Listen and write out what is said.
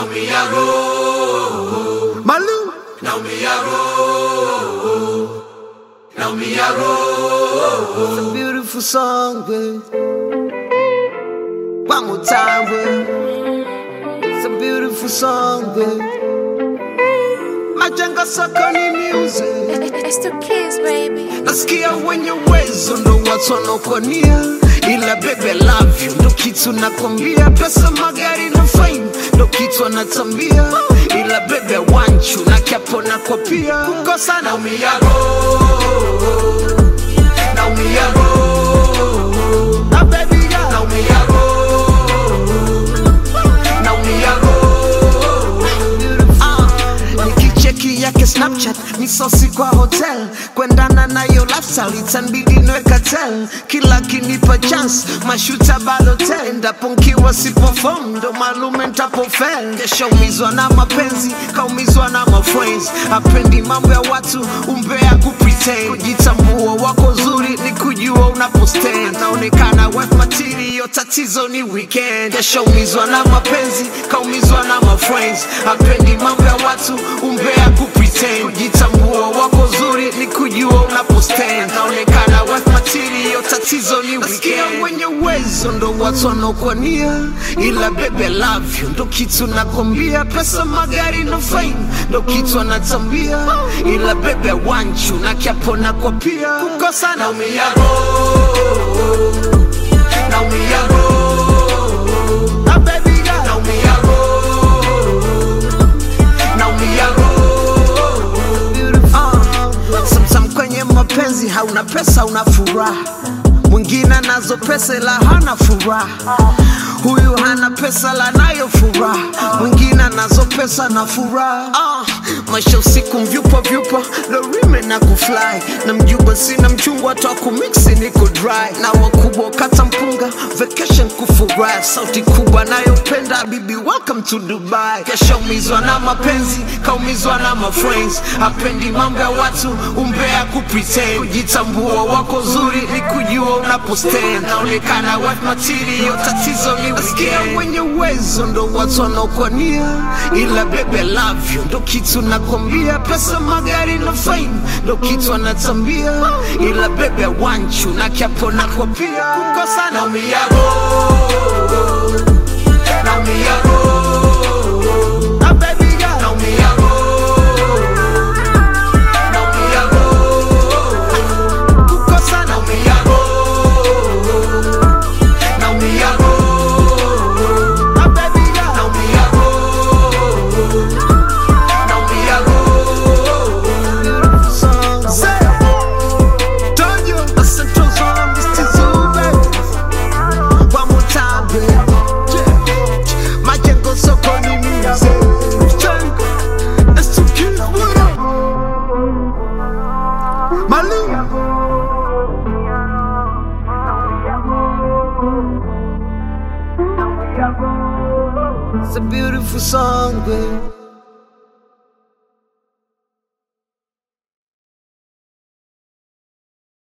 Now me a roll. Malu. Now me a roll. Now me a roll. It's a beautiful song, babe. One more time, babe. It's a beautiful song, babe. Majenga Sokoni music. It's the kids, baby. Nasikia wenye uwezo ndo watu wanaokuania, ila baby love you ndo kitu nakwambia. Pesa, magari na fame ndo kitu anatambia, ila baby I want you na kiapo na kwa pia kukosa. Now me a roll. Now me a roll. Now baby girl, now me a roll. Now me a roll. nikicheki yake Snapchat misosi kwa hotel, kwendana na yo lifestyle itanbidi nweka tel. Kila kinipa chance mashuta balotel, endapo nkiwa siperform ndo malume ntapofel. Kesha umizwa na mapenzi kaumizwa na mafriends, apendi mambo ya watu umbea kupretend. Kujitambua wako zuri ni kujua unapostand, naonekana wife material tatizo ni weekend. Kesha umizwa na mapenzi kaumizwa na mafriends, apendi mambo ya watu umbea kupretend. Kujitambua wako zuri ni kujua unapostand, naonekana wife material tatizo ni weekend. Nasikia wenye uwezo ndo watu wanaokuania, ila baby love you ndo kitu nakwambia. Pesa, magari na fame ndo kitu anatambia, ila baby I want you na kiapo na kwa pia kukosa. Now me a roll. Now me a roll. Now baby girl, now me a roll. Now me a roll. sometimes kwenye mapenzi hauna pesa una furaha, mwingine anazo pesa ila hana furaha. Huyu hana pesa la nayo furaha, mwingine anazo pesa na furaha. Maisha usiku mvyupa vyupa lorime na kufly, na mjuba sina mchungwa toa kumixi niko dry, na wakubwa kata mpunga vacation kufurahi. Sauti kubwa nayopenda bibi welcome to Dubai. Kesha umizwa na mapenzi kaumizwa na mafriends, apendi mambo ya watu umbea kupretend. Kujitambua wako zuri ni kujua unapostand, naonekana wife material tatizo ni nasikia wenye uwezo ndo watu wanaokuania, ila baby love you ndo kitu nakwambia. Pesa, magari na fame ndo kitu anatambia, ila baby I want you na kiapo na kwa pia kukosa. Now me a roll. Now me a roll. Now baby girl, now me a roll. Now me a roll. kukosa. Now me a roll. Now me a roll. Now baby girl, now me a roll. Now me a roll. beautiful song. Say, told you I said to on this too, baby. One more time, baby. Majengo Sokoni music. It's too cute, what up? Malu. It's a beautiful song, babe.